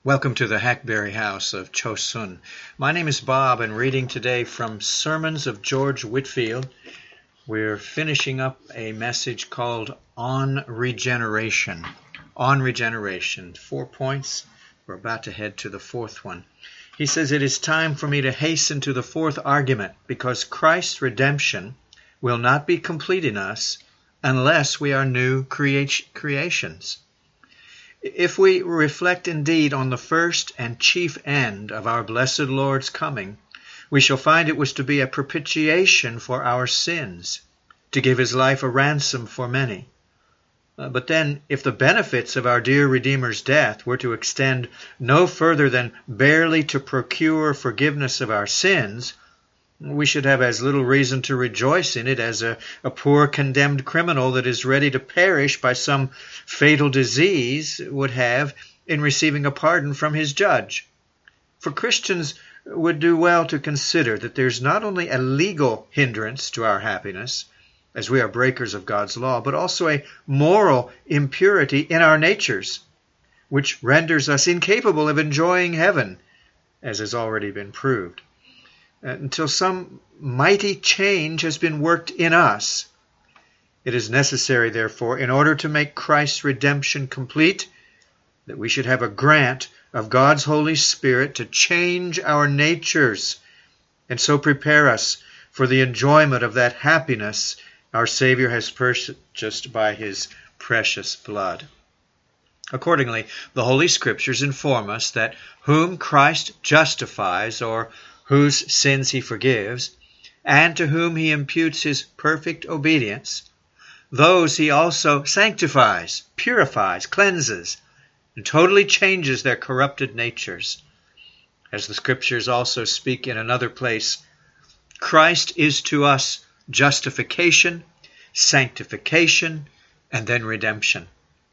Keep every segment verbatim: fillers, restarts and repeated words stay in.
Welcome to the Hackberry House of Chosun. My name is Bob, and reading today from Sermons of George Whitefield. We're finishing up a message called On Regeneration. On Regeneration. Four points. We're about to head to the fourth one. He says, "It is time for me to hasten to the fourth argument, because Christ's redemption will not be complete in us unless we are new crea- creations. If we reflect indeed on the first and chief end of our blessed Lord's coming, we shall find it was to be a propitiation for our sins, to give his life a ransom for many. Uh, but then, if the benefits of our dear Redeemer's death were to extend no further than barely to procure forgiveness of our sins, we should have as little reason to rejoice in it as a, a poor condemned criminal that is ready to perish by some fatal disease would have in receiving a pardon from his judge. For Christians would do well to consider that there's not only a legal hindrance to our happiness, as we are breakers of God's law, but also a moral impurity in our natures, which renders us incapable of enjoying heaven, as has already been proved. Until some mighty change has been worked in us. It is necessary, therefore, in order to make Christ's redemption complete, that we should have a grant of God's Holy Spirit to change our natures and so prepare us for the enjoyment of that happiness our Savior has purchased by his precious blood. Accordingly, the Holy Scriptures inform us that whom Christ justifies, or whose sins he forgives, and to whom he imputes his perfect obedience, those he also sanctifies, purifies, cleanses, and totally changes their corrupted natures. As the Scriptures also speak in another place, Christ is to us justification, sanctification, and then redemption.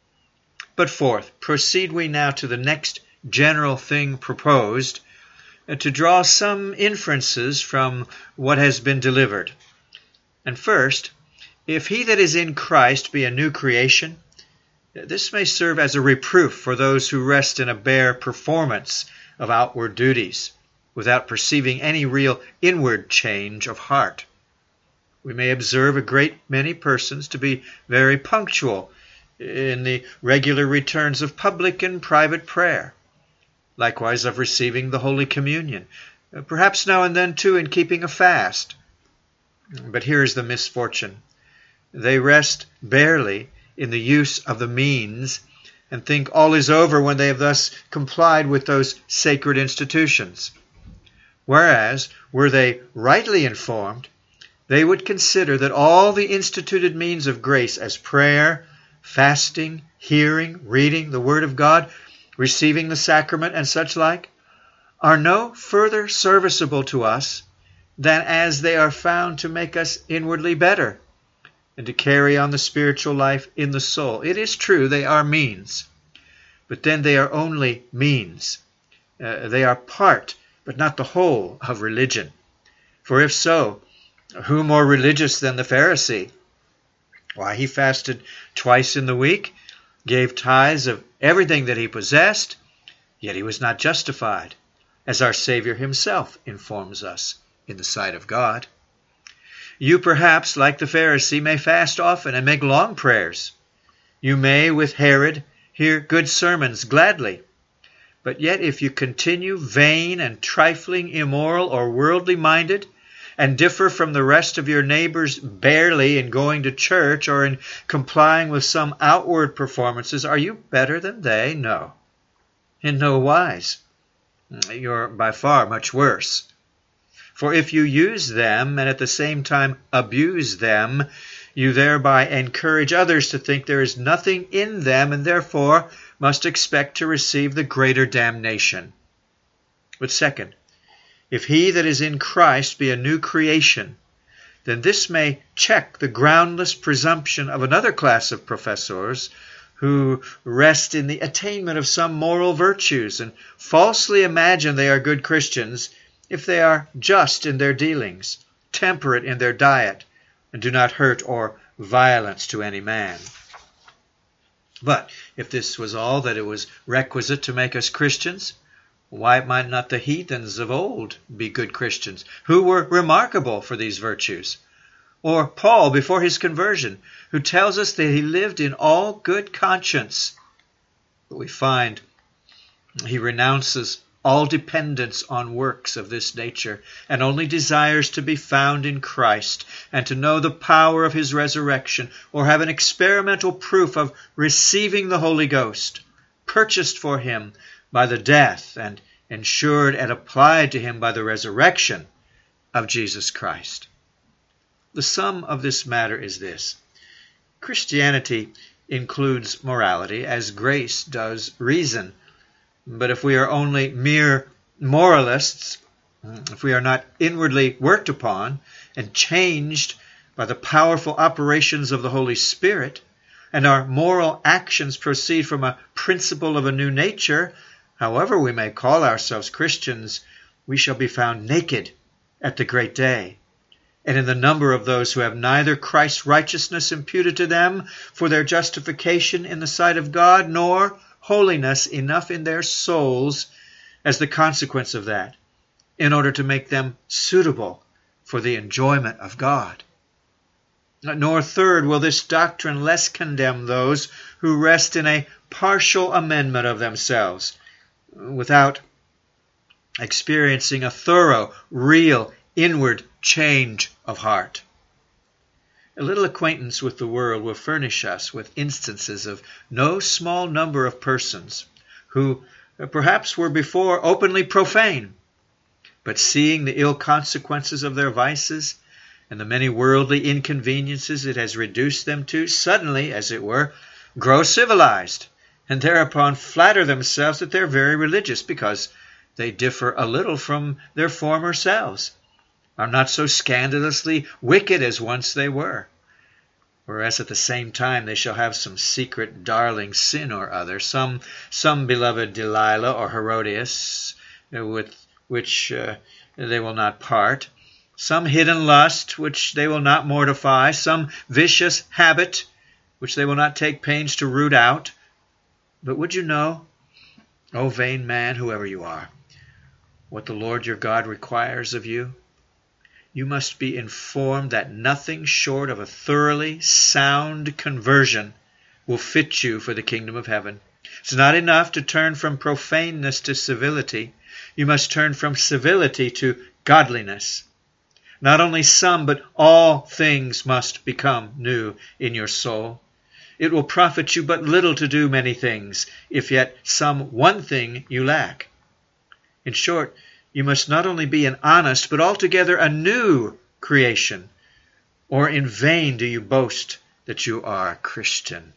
But fourth, proceed we now to the next general thing proposed, to draw some inferences from what has been delivered. And first, if he that is in Christ be a new creation, this may serve as a reproof for those who rest in a bare performance of outward duties, without perceiving any real inward change of heart. We may observe a great many persons to be very punctual in the regular returns of public and private prayer, likewise of receiving the Holy Communion, perhaps now and then too in keeping a fast. But here is the misfortune. They rest barely in the use of the means, and think all is over when they have thus complied with those sacred institutions. Whereas, were they rightly informed, they would consider that all the instituted means of grace as prayer, fasting, hearing, reading the Word of God, receiving the sacrament, and such like, are no further serviceable to us than as they are found to make us inwardly better and to carry on the spiritual life in the soul. It is true they are means, but then they are only means. Uh, they are part, but not the whole of religion. For if so, who more religious than the Pharisee? Why, he fasted twice in the week, gave tithes of everything that he possessed, yet he was not justified, as our Savior himself informs us in the sight of God. You perhaps, like the Pharisee, may fast often and make long prayers. You may, with Herod, hear good sermons gladly. But yet if you continue vain and trifling, immoral, or worldly minded, and differ from the rest of your neighbors barely in going to church or in complying with some outward performances, are you better than they? No. In no wise. You're by far much worse. For if you use them and at the same time abuse them, you thereby encourage others to think there is nothing in them, and therefore must expect to receive the greater damnation. But second, if he that is in Christ be a new creation, then this may check the groundless presumption of another class of professors who rest in the attainment of some moral virtues and falsely imagine they are good Christians if they are just in their dealings, temperate in their diet, and do not hurt or violence to any man. But If this was all that it was requisite to make us Christians, why might not the heathens of old be good Christians, who were remarkable for these virtues? Or Paul before his conversion, who tells us that he lived in all good conscience. But we find he renounces all dependence on works of this nature, and only desires to be found in Christ, and to know the power of his resurrection, or have an experimental proof of receiving the Holy Ghost, purchased for him by the death, and ensured and applied to him by the resurrection of Jesus Christ. The sum of this matter is this: Christianity includes morality, as grace does reason. But if we are only mere moralists, if we are not inwardly worked upon and changed by the powerful operations of the Holy Spirit, and our moral actions proceed from a principle of a new nature, however we may call ourselves Christians, we shall be found naked at the great day, and in the number of those who have neither Christ's righteousness imputed to them for their justification in the sight of God, nor holiness enough in their souls as the consequence of that, in order to make them suitable for the enjoyment of God. Nor third, will this doctrine less condemn those who rest in a partial amendment of themselves, without experiencing a thorough, real, inward change of heart. A little acquaintance with the world will furnish us with instances of no small number of persons who perhaps were before openly profane, but seeing the ill consequences of their vices and the many worldly inconveniences it has reduced them to, suddenly, as it were, grow civilized, and thereupon flatter themselves that they are very religious, because they differ a little from their former selves, are not so scandalously wicked as once they were, whereas at the same time they shall have some secret darling sin or other, some some beloved Delilah or Herodias, with which uh, they will not part, some hidden lust which they will not mortify, some vicious habit which they will not take pains to root out. But would you know, O vain man, whoever you are, what the Lord your God requires of you? You must be informed that nothing short of a thoroughly sound conversion will fit you for the kingdom of heaven. It's not enough to turn from profaneness to civility. You must turn from civility to godliness. Not only some, but all things must become new in your soul. It will profit you but little to do many things, if yet some one thing you lack. In short, you must not only be an honest, but altogether a new creation, or in vain do you boast that you are a Christian.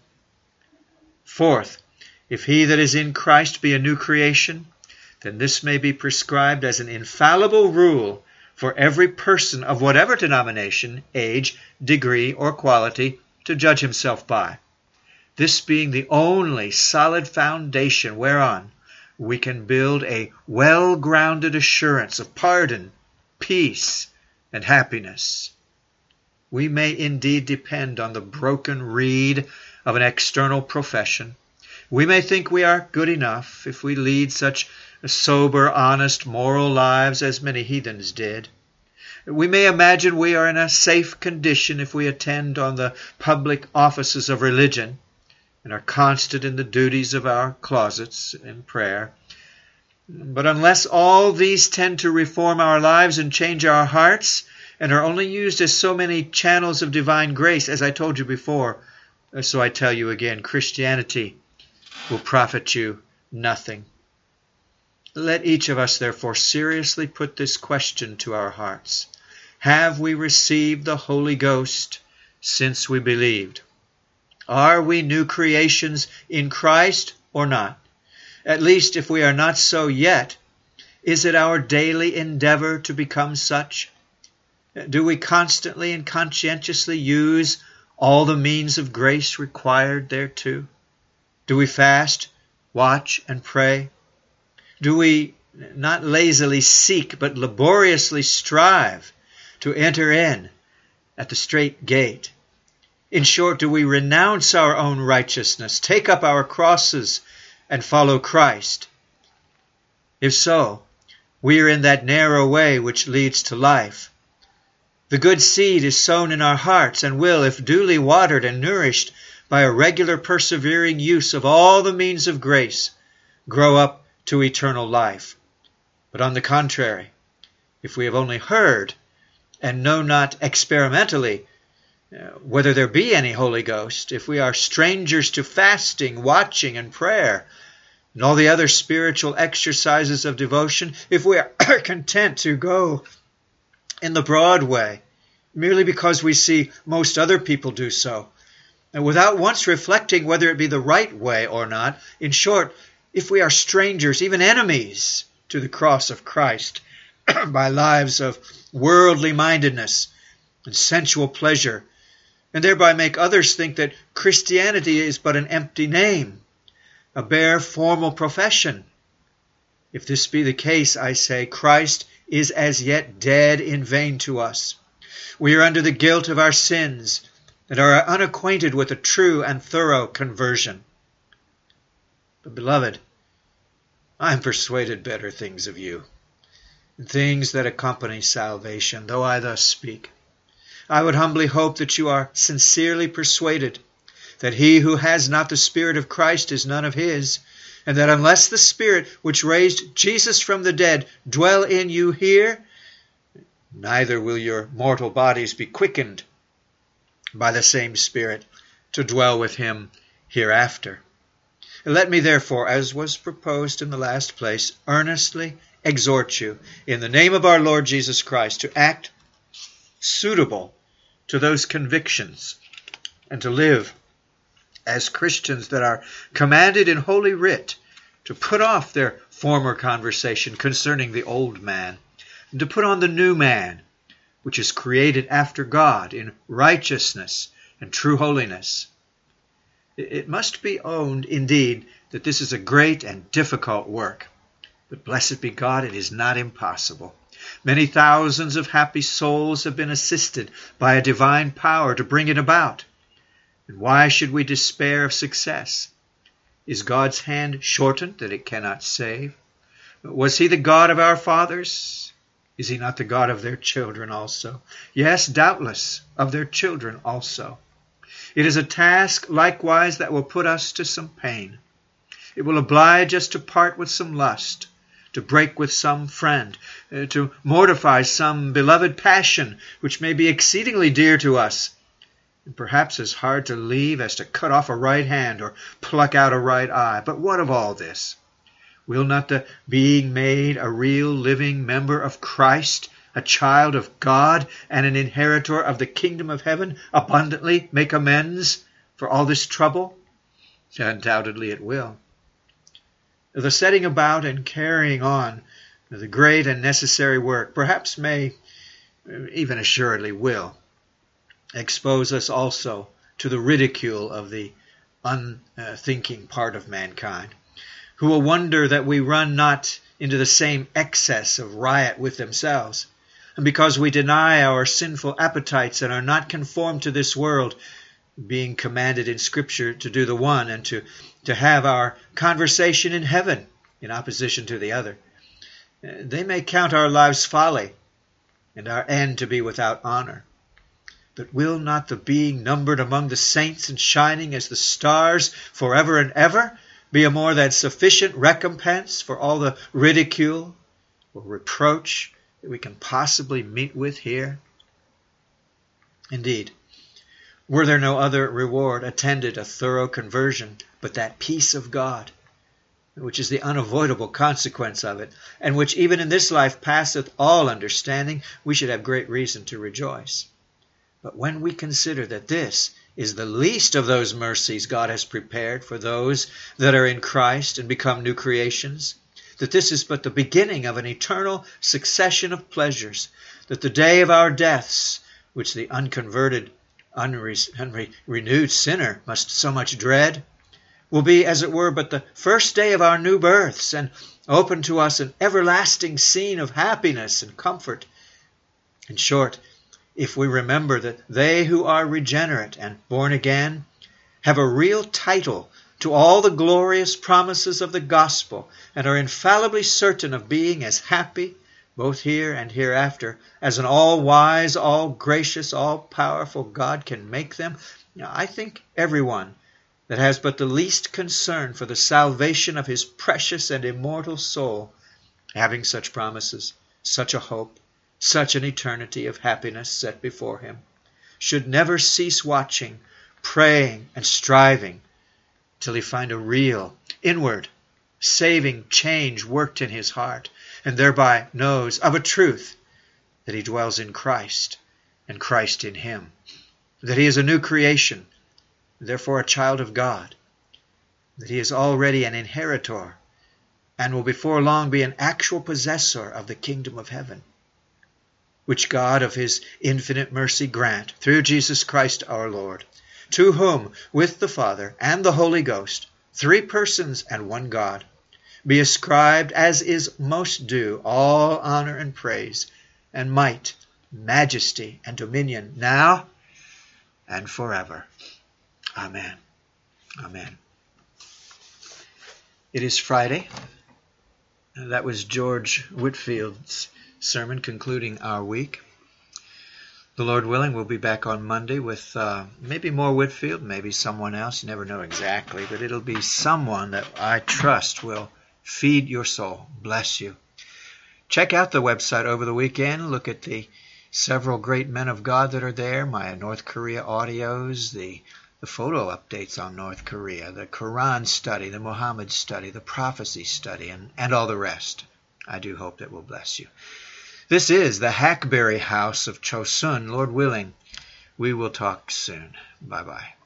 Fourth, if he that is in Christ be a new creation, then this may be prescribed as an infallible rule for every person of whatever denomination, age, degree, or quality to judge himself by, this being the only solid foundation whereon we can build a well-grounded assurance of pardon, peace, and happiness. We may indeed depend on the broken reed of an external profession. We may think we are good enough if we lead such sober, honest, moral lives as many heathens did. We may imagine we are in a safe condition if we attend on the public offices of religion, and are constant in the duties of our closets in prayer. But unless all these tend to reform our lives and change our hearts, and are only used as so many channels of divine grace, as I told you before, so I tell you again, Christianity will profit you nothing. Let each of us, therefore, seriously put this question to our hearts: have we received the Holy Ghost since we believed? Are we new creations in Christ or not? At least, if we are not so yet, is it our daily endeavor to become such? Do we constantly and conscientiously use all the means of grace required thereto? Do we fast, watch, and pray? Do we not lazily seek, but laboriously strive to enter in at the strait gate? In short, do we renounce our own righteousness, take up our crosses, and follow Christ? If so, we are in that narrow way which leads to life. The good seed is sown in our hearts and will, if duly watered and nourished by a regular persevering use of all the means of grace, grow up to eternal life. But on the contrary, if we have only heard and know not experimentally whether there be any Holy Ghost, if we are strangers to fasting, watching, and prayer, and all the other spiritual exercises of devotion, if we are content to go in the broad way, merely because we see most other people do so, and without once reflecting whether it be the right way or not, in short, if we are strangers, even enemies, to the cross of Christ, by lives of worldly mindedness and sensual pleasure, and thereby make others think that Christianity is but an empty name, a bare formal profession. If this be the case, I say, Christ is as yet dead in vain to us. We are under the guilt of our sins and are unacquainted with a true and thorough conversion. But, beloved, I am persuaded better things of you, things that accompany salvation, though I thus speak. I would humbly hope that you are sincerely persuaded that he who has not the Spirit of Christ is none of his, and that unless the Spirit which raised Jesus from the dead dwell in you here, neither will your mortal bodies be quickened by the same Spirit to dwell with him hereafter. Let me therefore, as was proposed in the last place, earnestly exhort you, in the name of our Lord Jesus Christ, to act suitable to those convictions, and to live as Christians that are commanded in Holy Writ to put off their former conversation concerning the old man, and to put on the new man, which is created after God in righteousness and true holiness. It must be owned, indeed, that this is a great and difficult work, but blessed be God, it is not impossible. Many thousands of happy souls have been assisted by a divine power to bring it about. And why should we despair of success? Is God's hand shortened that it cannot save? Was he the God of our fathers? Is he not the God of their children also? Yes, doubtless, of their children also. It is a task likewise that will put us to some pain. It will oblige us to part with some lust, to break with some friend, uh, to mortify some beloved passion which may be exceedingly dear to us, and perhaps as hard to leave as to cut off a right hand or pluck out a right eye. But what of all this? Will not the being made a real living member of Christ, a child of God, and an inheritor of the kingdom of heaven abundantly make amends for all this trouble? Undoubtedly it will. The setting about and carrying on the great and necessary work perhaps may, even assuredly will, expose us also to the ridicule of the unthinking part of mankind, who will wonder that we run not into the same excess of riot with themselves, and because we deny our sinful appetites and are not conformed to this world, being commanded in Scripture to do the one and to, to have our conversation in heaven in opposition to the other. They may count our lives folly and our end to be without honor. But will not the being numbered among the saints and shining as the stars forever and ever be a more than sufficient recompense for all the ridicule or reproach that we can possibly meet with here? Indeed, were there no other reward attended a thorough conversion but that peace of God, which is the unavoidable consequence of it, and which even in this life passeth all understanding, we should have great reason to rejoice. But when we consider that this is the least of those mercies God has prepared for those that are in Christ and become new creations, that this is but the beginning of an eternal succession of pleasures, that the day of our deaths, which the unconverted, unrenewed sinner must so much dread, will be, as it were, but the first day of our new births, and open to us an everlasting scene of happiness and comfort. In short, if we remember that they who are regenerate and born again have a real title to all the glorious promises of the gospel and are infallibly certain of being as happy, both here and hereafter, as an all-wise, all-gracious, all-powerful God can make them, I think everyone that has but the least concern for the salvation of his precious and immortal soul, having such promises, such a hope, such an eternity of happiness set before him, should never cease watching, praying, and striving till he find a real, inward, saving change worked in his heart, and thereby knows of a truth that he dwells in Christ, and Christ in him, that he is a new creation, therefore a child of God, that he is already an inheritor, and will before long be an actual possessor of the kingdom of heaven, which God of his infinite mercy grant through Jesus Christ our Lord, to whom, with the Father and the Holy Ghost, three persons and one God, be ascribed, as is most due, all honor and praise, and might, majesty, and dominion, now and forever. Amen. Amen. It is Friday. That was George Whitfield's sermon concluding our week. The Lord willing, we'll be back on Monday with uh, maybe more Whitfield, maybe someone else. You never know exactly, but it'll be someone that I trust will feed your soul. Bless you. Check out the website over the weekend. Look at the several great men of God that are there, my North Korea audios, the, the photo updates on North Korea, the Quran study, the Muhammad study, the prophecy study, and, and all the rest. I do hope that will bless you. This is the Hackberry House of Chosun. Lord willing, we will talk soon. Bye-bye.